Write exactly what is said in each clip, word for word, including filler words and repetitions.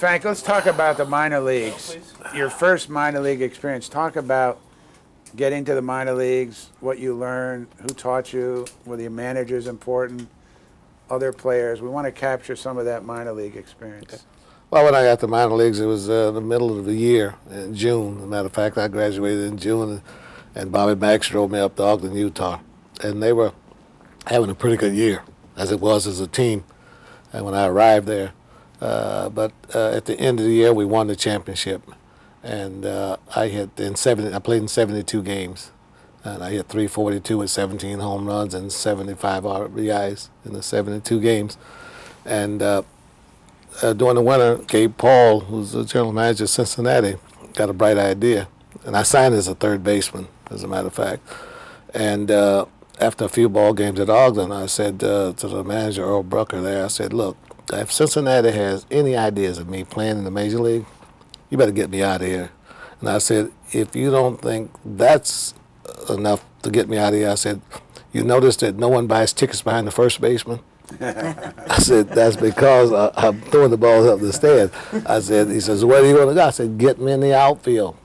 Frank, let's talk about the minor leagues. Your first minor league experience. Talk about getting to the minor leagues, what you learned, who taught you, were the managers important, other players. We want to capture some of that minor league experience. Okay. Well, when I got to minor leagues, it was uh, the middle of the year in June. As a matter of fact, I graduated in June, and, and Bobby Max drove me up to Ogden, Utah. And they were having a pretty good year, as it was as a team, and when I arrived there. Uh, but uh, at the end of the year, we won the championship. And uh, I hit in seventy. I played in seventy-two games, and I hit three forty-two with seventeen home runs and seventy-five R B Is in the seventy-two games. And uh, uh, during the winter, Gabe Paul, who's the general manager of Cincinnati, got a bright idea, and I signed as a third baseman, as a matter of fact. And uh, after a few ball games at Ogden, I said uh, to the manager, Earl Brucker there, I said, look, if Cincinnati has any ideas of me playing in the major league, you better get me out of here. And I said, if you don't think that's enough to get me out of here, I said, you notice that no one buys tickets behind the first baseman? I said, that's because I, I'm throwing the balls up the stand. I said, he says, where do you want to go? I said, get me in the outfield.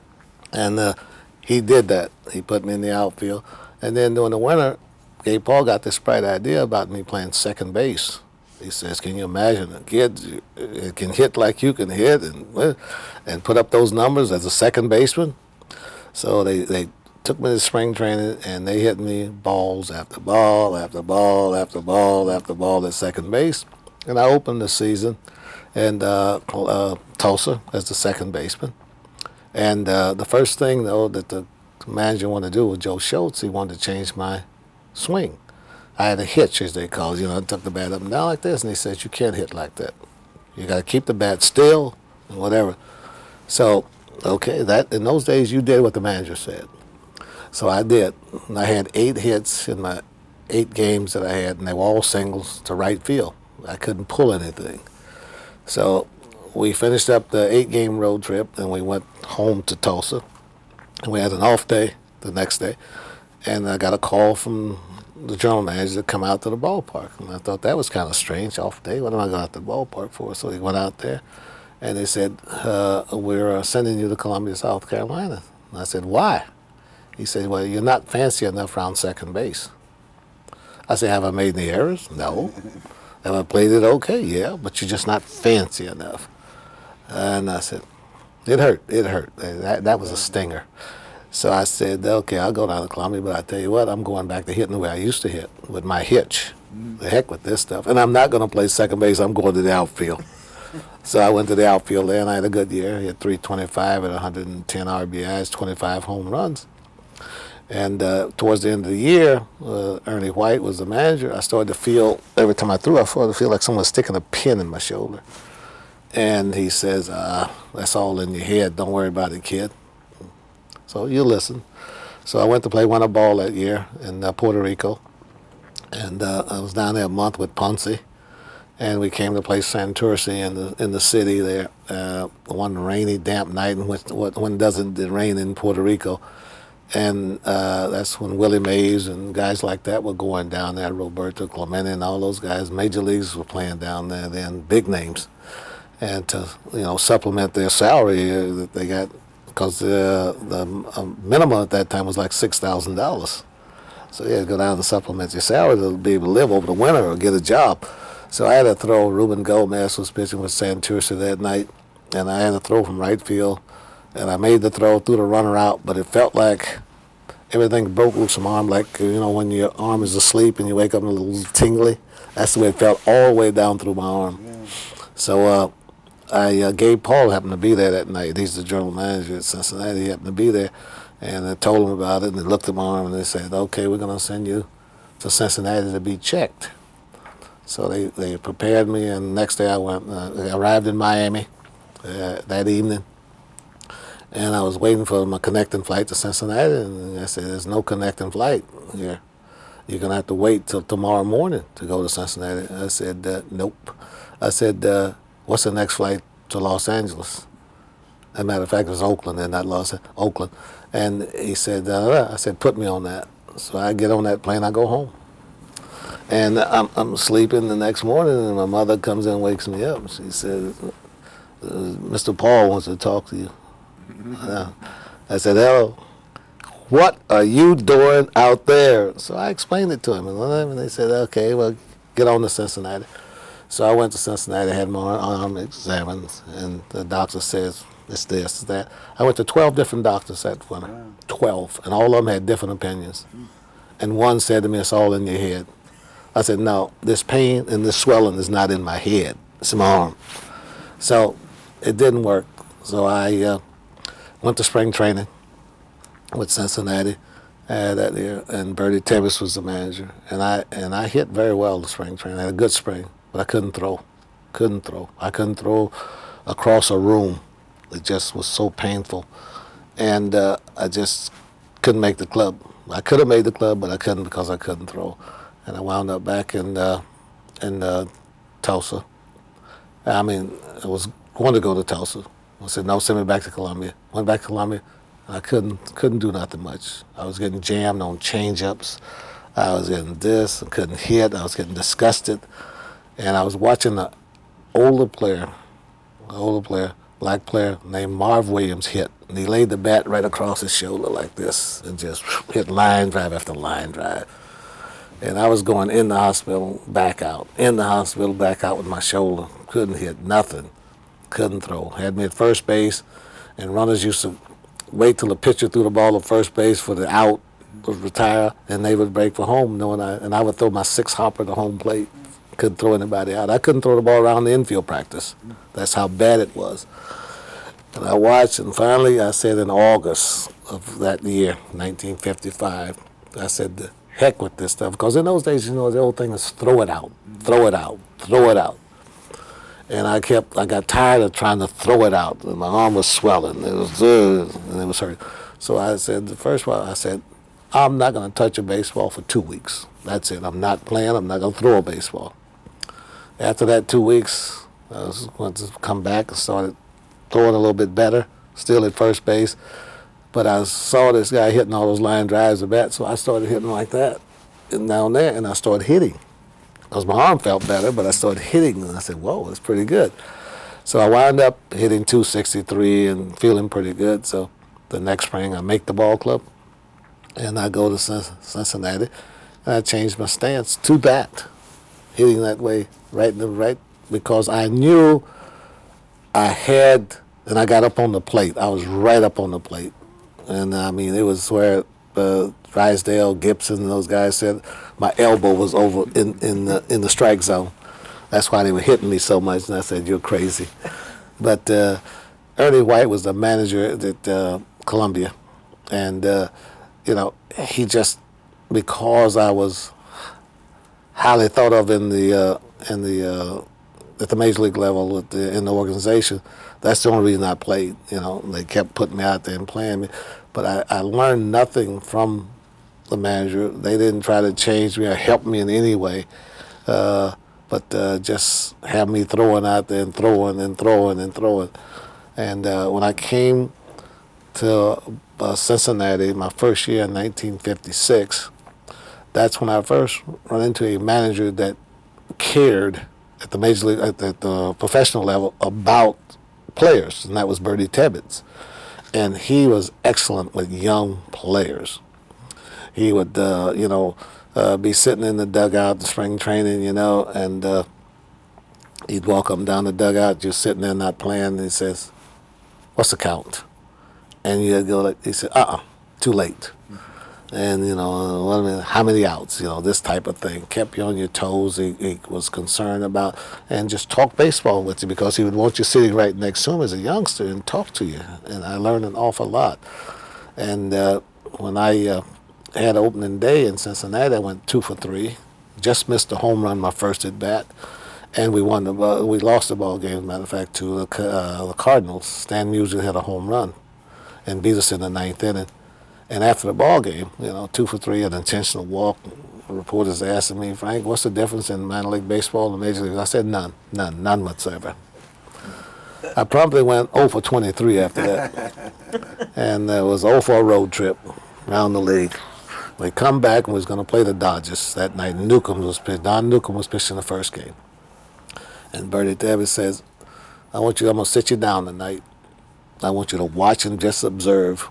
And uh, he did that. He put me in the outfield. And then during the winter, Gabe Paul got this bright idea about me playing second base. He says, can you imagine a kid uh, can hit like you can hit and and put up those numbers as a second baseman? So they, they took me to spring training, and they hit me balls after ball after ball after ball after ball at second base. And I opened the season and uh, uh, Tulsa as the second baseman. And uh, the first thing, though, that the manager wanted to do with Joe Schultz, he wanted to change my swing. I had a hitch, as they call it. You know, I took the bat up and down like this, and he said, you can't hit like that. You got to keep the bat still and whatever. So, okay, that in those days, you did what the manager said. So I did. And I had eight hits in my eight games that I had, and they were all singles to right field. I couldn't pull anything. So we finished up the eight-game road trip, and we went home to Tulsa. And we had an off day the next day, and I got a call from the general manager to come out to the ballpark. And I thought that was kind of strange, off day. What am I going out to the ballpark for? So he went out there, and they said, uh, we're uh, sending you to Columbia, South Carolina. And I said, why? He said, well, you're not fancy enough around second base. I said, have I made any errors? No. Have I played it okay? Yeah, but you're just not fancy enough. And I said, it hurt, it hurt. That, that was a stinger. So I said, okay, I'll go down to Columbia, but I tell you what, I'm going back to hitting the way I used to hit with my hitch. Mm-hmm. The heck with this stuff. And I'm not going to play second base. I'm going to the outfield. So I went to the outfield there, and I had a good year. I hit three twenty-five at one hundred ten R B Is, twenty-five home runs. And uh, towards the end of the year, uh, Ernie White was the manager. I started to feel, every time I threw, I started to feel like someone was sticking a pin in my shoulder. And he says, uh, that's all in your head. Don't worry about it, kid. So you listen. So I went to play winter ball that year in uh, Puerto Rico. And uh, I was down there a month with Ponce. And we came to play Santurce in the in the city there. Uh, one rainy, damp night, and when, when doesn't it rain in Puerto Rico? And uh, that's when Willie Mays and guys like that were going down there, Roberto Clemente and all those guys. Major leagues were playing down there then, big names. And to, you know, supplement their salary uh, that they got, because uh, the um, minimum at that time was like six thousand dollars. So you had to go down and supplement your salary to be able to live over the winter or get a job. So I had to throw. Ruben Gomez was pitching with Santurce that night, and I had to throw from right field. And I made the throw, threw the runner out, but it felt like everything broke loose from my arm, like, you know, when your arm is asleep and you wake up and a little tingly. That's the way it felt all the way down through my arm. Yeah. So uh, I uh, Gabe Paul happened to be there that night. He's the general manager at Cincinnati. He happened to be there, and I told him about it, and they looked at my arm, and they said, okay, we're going to send you to Cincinnati to be checked. So they, they prepared me, and the next day I went. Uh, I arrived in Miami uh, that evening. And I was waiting for my connecting flight to Cincinnati, and I said, there's no connecting flight here. You're going to have to wait till tomorrow morning to go to Cincinnati. I said, uh, nope. I said, uh, what's the next flight to Los Angeles? As a matter of fact, it was Oakland and not Los Angeles, Oakland. And he said, uh, I said, put me on that. So I get on that plane, I go home. And I'm, I'm sleeping the next morning, and my mother comes in and wakes me up. She said, Mister Paul wants to talk to you. Uh, I said, hello. What are you doing out there? So I explained it to him, and they said, okay, well, get on to Cincinnati. So I went to Cincinnati, had my arm examined, and the doctor says, it's this, it's that. I went to twelve different doctors that winter, wow. twelve, and all of them had different opinions. Mm. And one said to me, it's all in your head. I said, no, this pain and this swelling is not in my head, it's in my arm. So it didn't work. So I uh, went to spring training with Cincinnati uh, that year, and Bertie Tibbetts was the manager. And I and I hit very well the spring training. I had a good spring, but I couldn't throw. Couldn't throw. I couldn't throw across a room. It just was so painful. And uh, I just couldn't make the club. I could have made the club, but I couldn't because I couldn't throw. And I wound up back in uh, in uh, Tulsa. I mean, I was going to go to Tulsa. I said, no, send me back to Columbia. Went back to Columbia. I couldn't couldn't do nothing much. I was getting jammed on change-ups. I was getting this. I couldn't hit. I was getting disgusted. And I was watching an older player, an older player, black player named Marv Williams hit. And he laid the bat right across his shoulder like this and just hit line drive after line drive. And I was going in the hospital, back out. In the hospital, back out with my shoulder. Couldn't hit nothing. Couldn't throw. Had me at first base, and runners used to wait till the pitcher threw the ball at first base for the out, would retire, and they would break for home. Knowing I, and I would throw my six hopper to home plate. Couldn't throw anybody out. I couldn't throw the ball around the infield practice. That's how bad it was. And I watched, and finally I said in August of that year, nineteen fifty-five, I said, the heck with this stuff. Because in those days, you know, the old thing is throw it out, throw it out, throw it out. And I kept, I got tired of trying to throw it out. And my arm was swelling. It was, uh, and it was hurt. So I said, the first one, I said, I'm not going to touch a baseball for two weeks. That's it. I'm not playing. I'm not going to throw a baseball. After that two weeks, I was going to come back and started throwing a little bit better, still at first base. But I saw this guy hitting all those line drives of bat, so I started hitting like that and down there, and I started hitting. Because my arm felt better, but I started hitting, and I said, whoa, that's pretty good. So I wound up hitting two sixty-three and feeling pretty good. So the next spring, I make the ball club, and I go to Cincinnati, and I changed my stance to bat, hitting that way right in the right, because I knew I had, and I got up on the plate. I was right up on the plate. And, I mean, it was where uh, Drysdale, Gibson, and those guys said my elbow was over in, in, the, in the strike zone. That's why they were hitting me so much, and I said, you're crazy. But uh, Ernie White was the manager at uh, Columbia. And, uh, you know, he just, because I was highly thought of in the, uh, in the uh, at the major league level with the, in the organization, that's the only reason I played. You know, they kept putting me out there and playing me. But I, I learned nothing from the manager. They didn't try to change me or help me in any way. Uh, but uh, just have me throwing out there and throwing and throwing and throwing. And uh, when I came to uh, Cincinnati, my first year in nineteen fifty-six, that's when I first run into a manager that cared at the major league, at, at the professional level about players, and that was Bertie Tibbetts. And he was excellent with young players. He would, uh, you know, uh, be sitting in the dugout, the spring training, you know, and uh, he'd walk up and down the dugout, just sitting there not playing, and he says, what's the count? And you'd go like, he said, uh-uh, too late. And, you know, what I mean, how many outs, you know, this type of thing. Kept you on your toes. He, he was concerned about, and just talk baseball with you, because he would want you sitting right next to him as a youngster and talk to you. And I learned an awful lot. And uh, when I uh, had opening day in Cincinnati, I went two for three. Just missed a home run my first at bat. And we won the ball, we lost the ball game, as a matter of fact, to the, uh, the Cardinals. Stan Musial had a home run and beat us in the ninth inning. And after the ball game, you know, two for three, an intentional walk. Reporters asking me, Frank, what's the difference in minor league baseball and major league? I said none, none, none whatsoever. I promptly went oh for twenty-three after that, and it was oh for a road trip around the league. We come back and we was going to play the Dodgers that night. Newcomb was pitching. Don Newcomb was pitching the first game, and Bertie Tibbetts says, I want you. I'm gonna sit you down tonight. I want you to watch and just observe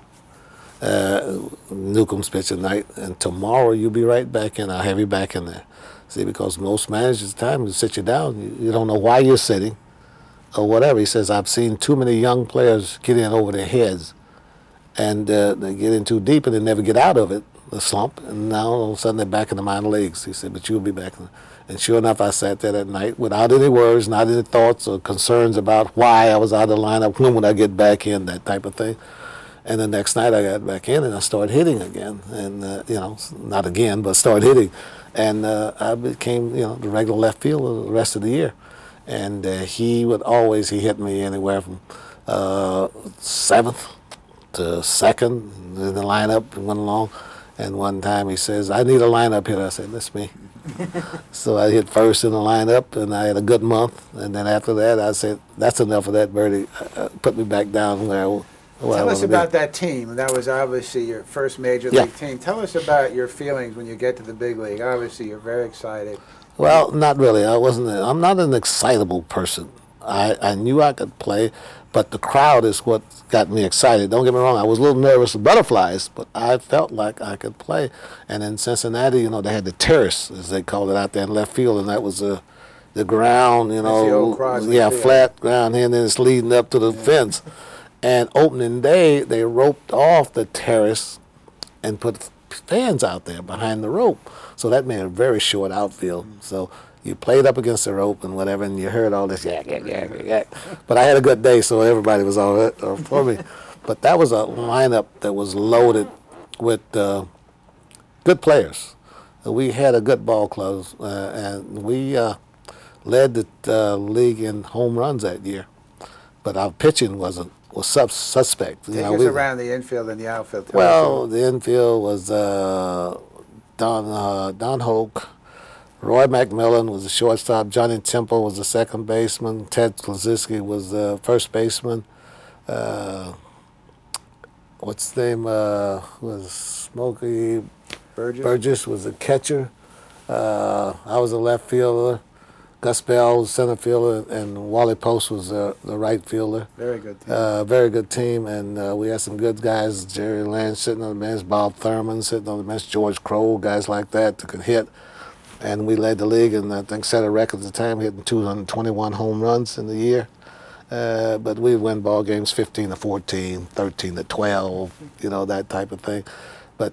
uh, Newcomb's pitch tonight, and tomorrow you'll be right back in. I'll have you back in there. See, because most managers' time to sit you down, you, you don't know why you're sitting or whatever. He says, I've seen too many young players get in over their heads, and uh, they get in too deep and they never get out of it, the slump, and now all of a sudden they're back in the minor leagues. He said, but you'll be back. In and sure enough, I sat there that night without any worries, not any thoughts or concerns about why I was out of the lineup, when would I get back in, that type of thing. And the next night I got back in and I started hitting again, and uh, you know, not again, but started hitting, and uh, I became, you know, the regular left fielder the rest of the year. And uh, he would always he hit me anywhere from uh, seventh to second in the lineup and went along. And one time he says, "I need a lineup hitter." I said, "That's me." So I hit first in the lineup, and I had a good month. And then after that, I said, "That's enough of that, Birdie. Uh, put me back down where." I, Well, Tell us about that team. That was obviously your first major Yeah. league team. Tell us about your feelings when you get to the big league. Obviously, you're very excited. Well, not really. I wasn't. I'm not an excitable person. I, I knew I could play, but the crowd is what got me excited. Don't get me wrong. I was a little nervous with butterflies, but I felt like I could play. And in Cincinnati, you know, they had the terrace, as they called it, out there in left field, and that was the the ground, you That's the know, old Crosby yeah, field. flat ground here, and then it's leading up to the Yeah. fence. And opening day, they roped off the terrace and put fans out there behind the rope. So that made a very short outfield. So you played up against the rope and whatever, and you heard all this yak, yak, yak, yak, yak. But I had a good day, so everybody was all right uh, for me. But that was a lineup that was loaded with uh, good players. We had a good ball club, uh, and we uh, led the uh, league in home runs that year. But our pitching wasn't was sub- suspect. You Take know, us we- around the infield and the outfield. Tell well, us the infield was uh, Don uh, Don Hoke, Roy McMillan was the shortstop, Johnny Temple was the second baseman, Ted Klaczynski was the first baseman. Uh, what's his name? Uh, was Smokey Burgess. Burgess was the catcher. Uh, I was a left fielder. Gus Bell was center fielder, and Wally Post was uh, the right fielder. Very good team. Uh, very good team, and uh, we had some good guys. Jerry Lance sitting on the bench, Bob Thurman sitting on the bench, George Crow, guys like that that could hit. And we led the league, and I think set a record at the time, hitting two hundred twenty-one home runs in the year. Uh, but we win ball games fifteen to fourteen, thirteen to twelve, you know, that type of thing. But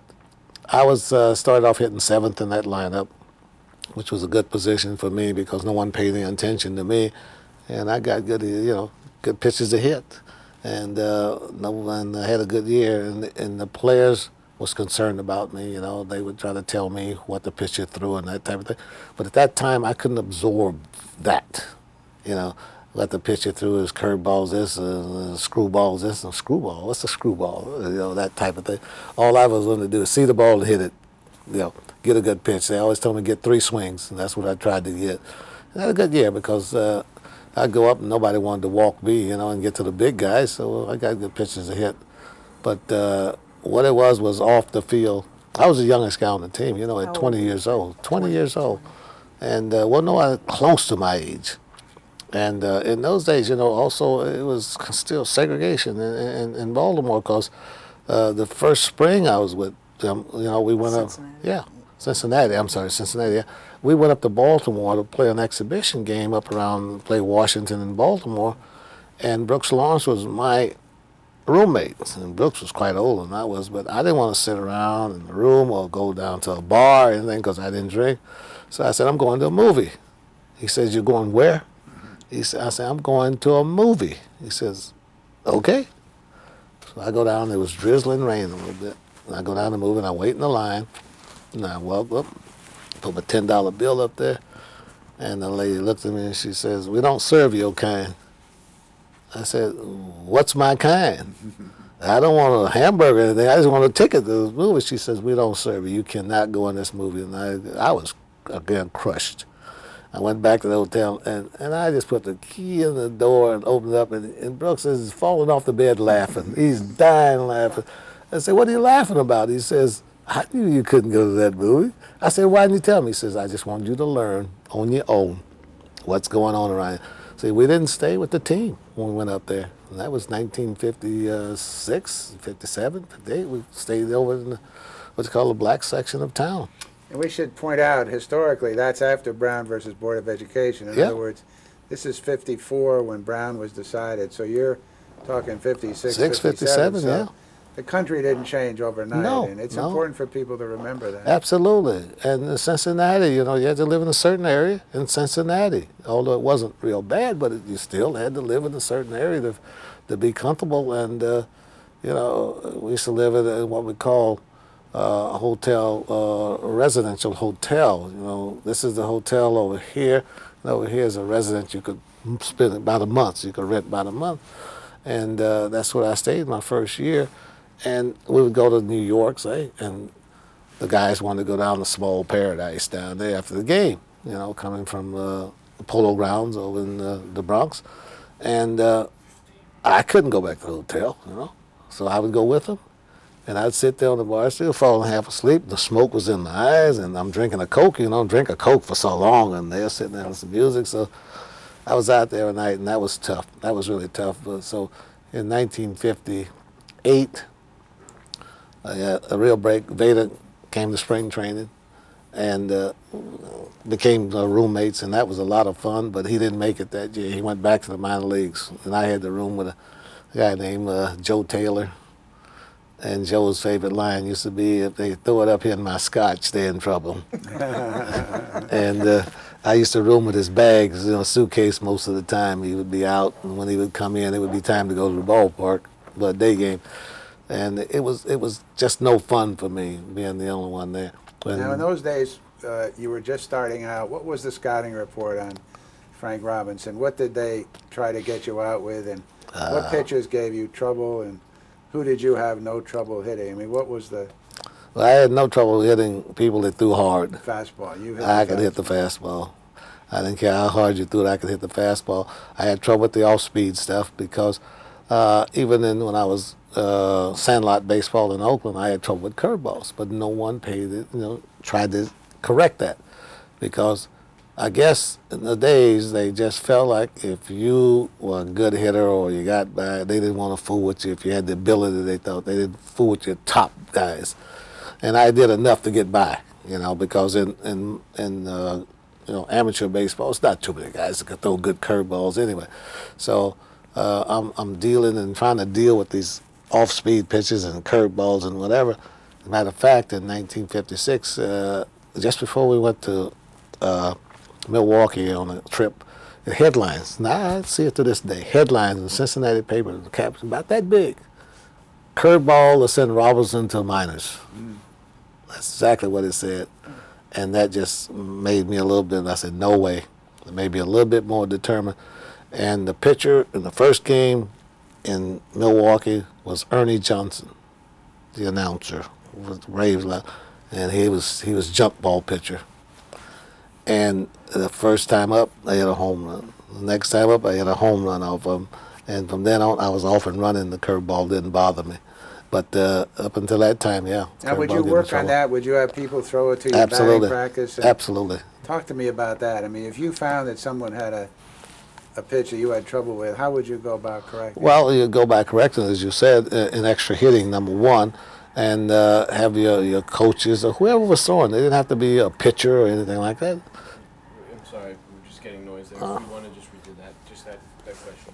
I was uh, started off hitting seventh in that lineup, which was a good position for me because no one paid any attention to me, and I got good, you know, good pitches to hit, and uh, no one I had a good year, and and the players was concerned about me. You know, they would try to tell me what to pitch it through and that type of thing, but at that time I couldn't absorb that, you know. Let the pitcher through his curveballs, this, uh, screwballs, this, and screwball. What's a screwball? You know, that type of thing. All I was going to do is see the ball and hit it, you know, get a good pitch. They always told me to get three swings, and that's what I tried to get. And I had a good year because uh, I'd go up and nobody wanted to walk me, you know, and get to the big guys, so I got good pitches to hit. But uh, what it was was off the field. I was the youngest guy on the team, you know, at twenty years old. twenty years old. And uh, well, no one close to my age. And uh, in those days, you know, also it was still segregation in, in, in Baltimore because uh, the first spring I was with them, you know, we went Cincinnati. up, yeah, Cincinnati. I'm sorry, Cincinnati. Yeah. We went up to Baltimore to play an exhibition game up around, play Washington and Baltimore, and Brooks Lawrence was my roommate. And Brooks was quite older than I was, but I didn't want to sit around in the room or go down to a bar or anything because I didn't drink. So I said, I'm going to a movie. He says, you're going where? He said, I said, I'm going to a movie. He says, okay. So I go down, it was drizzling rain a little bit. And I go down the movie and I wait in the line. And I walk up, put my ten dollar bill up there. And the lady looked at me and she says, we don't serve your kind. I said, what's my kind? I don't want a hamburger or anything. I just want a ticket to this movie. She says, we don't serve you. You cannot go in this movie. And I, I was, again, crushed. I went back to the hotel, and, and I just put the key in the door and opened it up, and, and Brooks is falling off the bed laughing. He's dying laughing. I said, what are you laughing about? He says, I knew you couldn't go to that movie. I said, why didn't you tell me? He says, I just wanted you to learn on your own what's going on around you. See, we didn't stay with the team when we went up there. And that was nineteen fifty-six, fifty-seven, fifty-eight. We stayed over in the, what's called the black section of town. And we should point out, historically, that's after Brown versus Board of Education. In Yeah. other words, this is fifty-four when Brown was decided, so you're talking fifty-six, Six, fifty-seven. fifty-seven, so yeah. The country didn't change overnight, No, and it's no. important for people to remember that. Absolutely. And in Cincinnati, you know, you had to live in a certain area in Cincinnati. Although it wasn't real bad, but it, you still had to live in a certain area to, to be comfortable. And, uh, you know, we used to live in a- what we call uh, a hotel, uh, a residential hotel. You know, this is the hotel over here, and over here is a residence you could spend about a month. So you could rent about a month. And uh, that's where I stayed my first year. And we would go to New York, say, and the guys wanted to go down to Small Paradise down there after the game, you know, coming from uh, the Polo Grounds over in uh, the Bronx. And uh, I couldn't go back to the hotel, you know, so I would go with them. And I'd sit there on the bar stool, falling half asleep. The smoke was in my eyes, and I'm drinking a Coke. You know, drink a Coke for so long, and they're sitting there with some music. So I was out there at night, and that was tough. That was really tough. But so in nineteen fifty-eight, I got a real break. Veda came to spring training and uh, became uh, roommates, and that was a lot of fun. But he didn't make it that year. He went back to the minor leagues, and I had the room with a guy named uh, Joe Taylor. And Joe's favorite line used to be, "If they throw it up here in my scotch, they're in trouble." And uh, I used to room with his bags, you know, suitcase most of the time. He would be out, and when he would come in, it would be time to go to the ballpark, but day game. And it was it was just no fun for me being the only one there. When, Now, in those days, uh, you were just starting out. What was the scouting report on Frank Robinson? What did they try to get you out with, and Uh, what pitchers gave you trouble, and who did you have no trouble hitting? I mean, what was the well, I had no trouble hitting people that threw hard. fastball? You hit I the could hit the fastball. I didn't care how hard you threw it. I could hit the fastball. I had trouble with the off-speed stuff because uh, even in when I was uh, sandlot baseball in Oakland, I had trouble with curveballs. But no one paid it. You know, tried to correct that because I guess in the days they just felt like if you were a good hitter or you got by, they didn't want to fool with you. If you had the ability, they thought they didn't fool with your top guys. And I did enough to get by, you know, because in in in uh, you know amateur baseball, it's not too many guys that can throw good curveballs anyway. So uh, I'm I'm dealing and trying to deal with these off-speed pitches and curveballs and whatever. As a matter of fact, in nineteen fifty-six, uh, just before we went to uh, Milwaukee on a trip, the headlines. Now I see it to this day. Headlines in the Cincinnati paper, the caption about that big. Curveball to send Robinson to minors. Mm. That's exactly what it said. And that just made me a little bit, I said, no way. Maybe a little bit more determined. And the pitcher in the first game in Milwaukee was Ernie Johnson, the announcer, was Braves, and he was he was jump ball pitcher. And the first time up, I hit a home run. The next time up, I hit a home run off of him. And from then on, I was off and running. The curveball didn't bother me. But uh, up until that time, yeah. Now, would curveball you didn't work trouble. on that? Would you have people throw it to you Absolutely. batting practice? And Absolutely. Talk to me about that. I mean, if you found that someone had a a pitch that you had trouble with, how would you go about correcting it? Well, you go by correcting, as you said, uh, in extra hitting, number one, and uh, have your, your coaches or whoever was throwing. They didn't have to be a pitcher or anything like that. I'm sorry, we were just getting noise there. Uh. If you want to just redo that, just that, that question.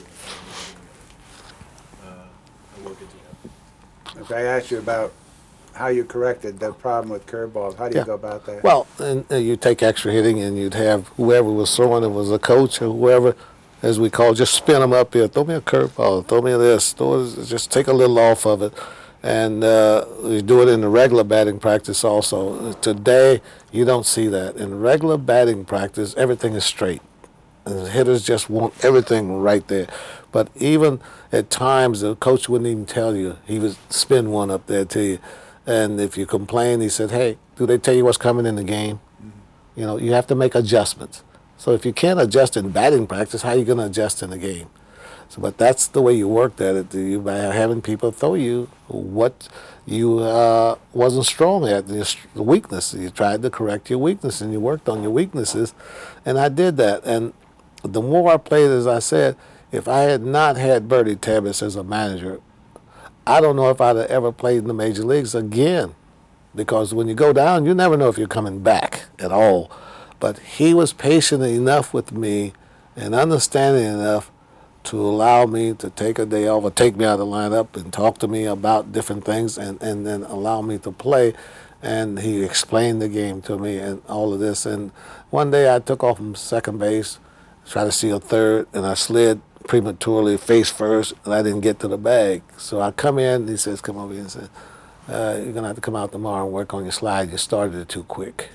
Uh, and we'll get to that. If I asked you about how you corrected the problem with curveballs, how do you Yeah. go about that? Well, and uh, you take extra hitting, and you'd have whoever was throwing it was a coach or whoever, as we call, just spin them up here. Throw me a curveball. Throw me this. Throw it, just take a little off of it, and uh, you do it in the regular batting practice also. Today, you don't see that in regular batting practice. Everything is straight. And the hitters just want everything right there. But even at times, the coach wouldn't even tell you. He would spin one up there to you. And if you complain, he said, hey, do they tell you what's coming in the game? Mm-hmm. You know, you have to make adjustments. So if you can't adjust in batting practice, how are you going to adjust in the game? So, but that's the way you worked at it, you by having people throw you what you uh, wasn't strong at, the weakness. You tried to correct your weakness, and you worked on your weaknesses. And I did that. And the more I played, as I said, if I had not had Bertie Tebbis as a manager, I don't know if I'd have ever played in the major leagues again. Because when you go down, you never know if you're coming back at all. But he was patient enough with me and understanding enough to allow me to take a day off or take me out of the lineup and talk to me about different things and, and then allow me to play. And he explained the game to me and all of this. And one day I took off from second base, tried to see a third, and I slid prematurely face first, and I didn't get to the bag. So I come in, and he says, come over here and says, uh, you're going to have to come out tomorrow and work on your slide. You started it too quick.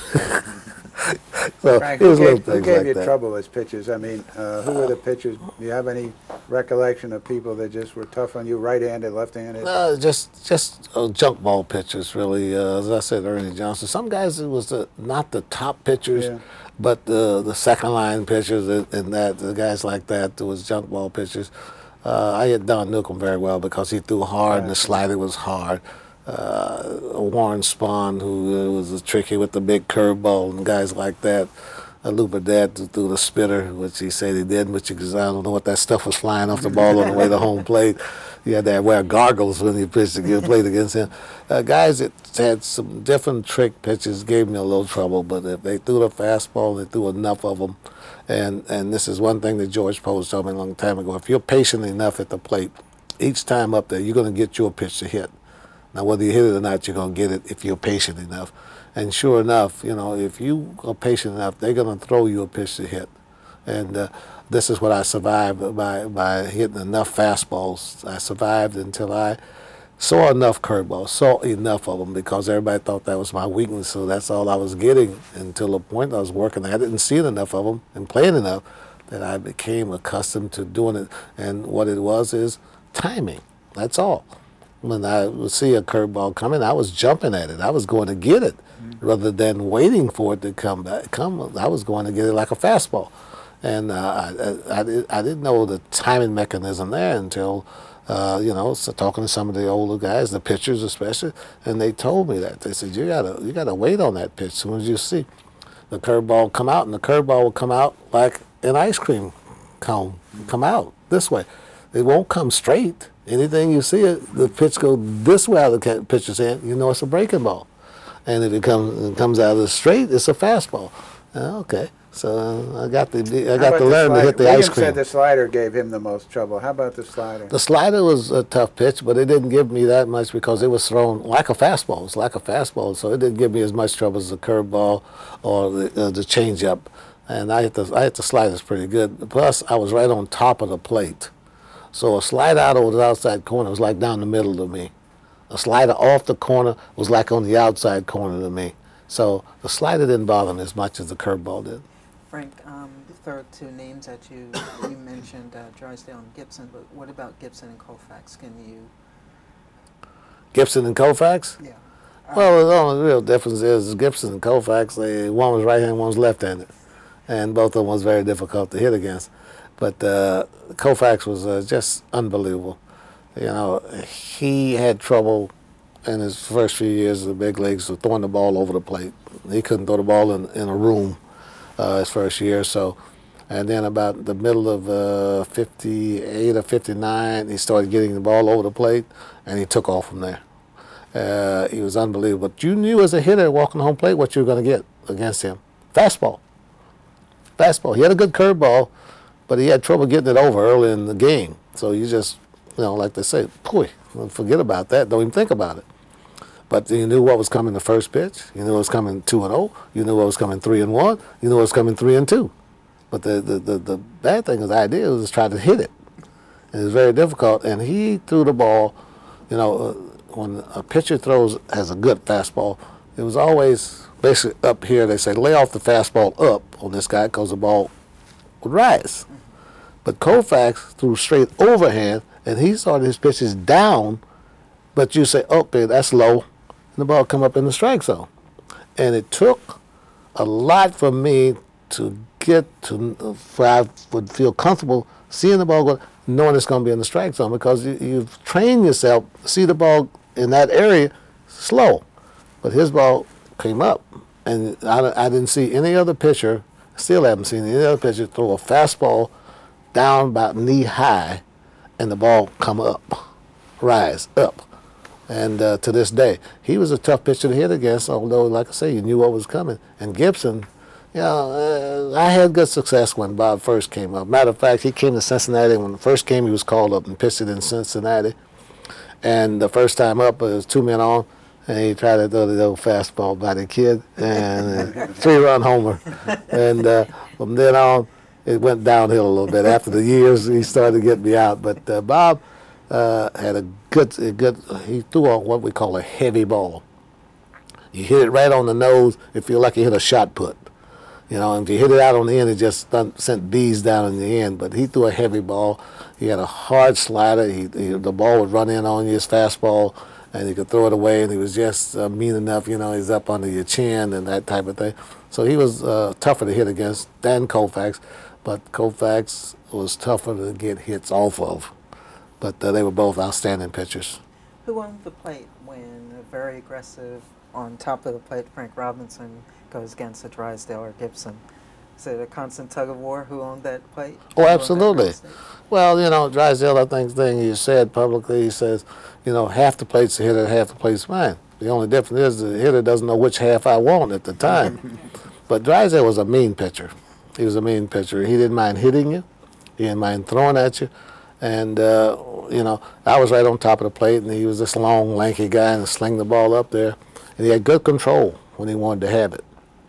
So Frank, it who was little gave, who things gave like you that. trouble as pitchers? I mean, uh, who were the pitchers? Do you have any recollection of people that just were tough on you, right-handed, left-handed? Uh, just just uh, junk ball pitchers, really. Uh, as I said, Ernie Johnson. Some guys, it was the, not the top pitchers, Yeah. but the the second line pitchers and, and that the guys like that. There was junk ball pitchers. Uh, I hit Don Newcomb very well because he threw hard and the Right. slider was hard. Uh, Warren Spahn, who uh, was tricky with the big curveball, and guys like that. Uh, Lou Burdette who threw the spitter, which he said he did, which because I don't know what that stuff was flying off the ball on the way to home plate. He had to wear goggles when he pitched against, played against him. Uh, guys that had some different trick pitches gave me a little trouble, but if they threw the fastball, they threw enough of them. And, and this is one thing that George Pose told me a long time ago. If you're patient enough at the plate, each time up there, you're going to get your pitch to hit. Now, whether you hit it or not, you're going to get it if you're patient enough. And sure enough, you know, if you are patient enough, they're going to throw you a pitch to hit. And uh, this is what I survived by, by hitting enough fastballs. I survived until I saw enough curveballs, saw enough of them because everybody thought that was my weakness. So that's all I was getting until the point I was working. I didn't see enough of them and playing enough that I became accustomed to doing it. And what it was is timing. That's all. When I would see a curveball coming, I was jumping at it. I was going to get it mm-hmm. rather than waiting for it to come back. Come, I was going to get it like a fastball, and uh, I, I, I didn't know the timing mechanism there until uh, you know, so talking to some of the older guys, the pitchers especially, and they told me that they said you gotta you gotta wait on that pitch. As soon as you see the curveball come out, and the curveball will come out like an ice cream cone, come out this way. It won't come straight. Anything you see it, the pitch go this way out of the pitcher's hand, you know it's a breaking ball. And if it comes it comes out of the straight, it's a fastball. Uh, okay, so uh, I got the I How got about to the learn to slider? hit the William ice cream. said the slider gave him the most trouble. How about the slider? The slider was a tough pitch, but it didn't give me that much because it was thrown like a fastball. It's like a fastball, so it didn't give me as much trouble as the curveball or the, uh, the changeup. And I hit the I hit the sliders pretty good. Plus, I was right on top of the plate. So a slider out of the outside corner was like down the middle to me. A slider off the corner was like on the outside corner to me. So the slider didn't bother me as much as the curveball did. Frank, um, there are two names that you you mentioned, uh, Drysdale and Gibson, but what about Gibson and Koufax? Can you? Gibson and Koufax? Yeah. Well, the only real difference is Gibson and Koufax, they, one was right-handed, one was left-handed. And both of them was very difficult to hit against. But uh, Koufax was uh, just unbelievable. You know, he had trouble in his first few years of the big leagues with throwing the ball over the plate. He couldn't throw the ball in, in a room uh, his first year or so. And then about the middle of uh, fifty-eight or fifty-nine, he started getting the ball over the plate, and he took off from there. Uh, he was unbelievable. But you knew as a hitter walking home plate what you were going to get against him. Fastball. Fastball. He had a good curveball, but he had trouble getting it over early in the game. So you just, you know, like they say, boy, forget about that. Don't even think about it. But you knew what was coming the first pitch. You knew it was coming two and oh. You knew what was coming three and one. You knew what was coming three and two. But the, the, the, the bad thing is the idea was to try to hit it. And it was very difficult. And he threw the ball, you know, uh, when a pitcher throws, has a good fastball, it was always basically up here. They say, lay off the fastball up on this guy because the ball would rise. But Koufax threw straight overhand, and he started his pitches down, but you say, oh, man, that's low, and the ball come up in the strike zone. And it took a lot for me to get to where I would feel comfortable seeing the ball go, knowing it's going to be in the strike zone, because you, you've trained yourself to see the ball in that area slow. But his ball came up, and I, I didn't see any other pitcher Still haven't seen any other pitcher throw a fastball down about knee high and the ball come up, rise up. And uh, to this day, he was a tough pitcher to hit against, although, like I say, you knew what was coming. And Gibson, you know, uh, I had good success when Bob first came up. Matter of fact, he came to Cincinnati. When the first game, he was called up and pitched it in Cincinnati. And the first time up, it was two men on, and he tried to throw the old fastball by the kid, and uh, three-run homer. And uh, from then on, it went downhill a little bit. After the years, he started to get me out. But uh, Bob uh, had a good, a good. He threw on what we call a heavy ball. You hit it right on the nose, it feel like you hit a shot put. You know, and if you hit it out on the end, it just sent bees down in the end. But he threw a heavy ball. He had a hard slider. He, he the ball would run in on you, his fastball, and he could throw it away. And he was just uh, mean enough, you know, he's up under your chin and that type of thing. So he was uh, tougher to hit against than Koufax, but Koufax was tougher to get hits off of. But uh, they were both outstanding pitchers. Who owned the plate when a very aggressive, on top of the plate, Frank Robinson goes against a Drysdale or Gibson? Is it a constant tug of war? Who owned that plate? Oh, Who owned that absolutely. real estate? Well, you know, Drysdale, I think, thing he said publicly, he says, you know, half the plate's the hitter, half the plate's mine. The only difference is the hitter doesn't know which half I want at the time. But Drysdale was a mean pitcher. He was a mean pitcher. He didn't mind hitting you. He didn't mind throwing at you. And, uh, you know, I was right on top of the plate, and he was this long, lanky guy and sling the ball up there. And he had good control when he wanted to have it.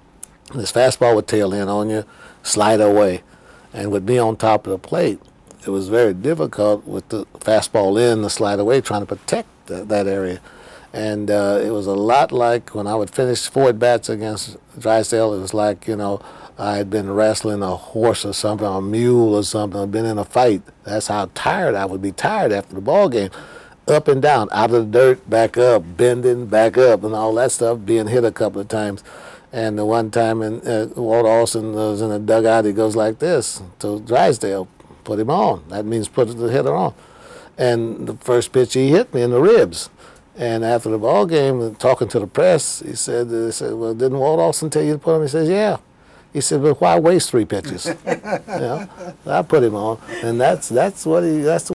And his fastball would tail in on you, slide away. And with me on top of the plate, it was very difficult with the fastball in, the slide away, trying to protect th that area. And uh, it was a lot like when I would finish four at-bats against Drysdale, it was like, you know, I had been wrestling a horse or something, a mule or something, I'd been in a fight. That's how tired I would be tired after the ball game. Up and down, out of the dirt, back up, bending, back up, and all that stuff, being hit a couple of times. And the one time in, uh, Walt Olson was in a dugout, he goes like this to Drysdale, put him on. That means put the hitter on. And the first pitch, he hit me in the ribs. And after the ball game, talking to the press, he said, he said, well, didn't Walt Olson tell you to put him? He says, yeah. He said, but why waste three pitches? You know, I put him on. And that's, that's what he, that's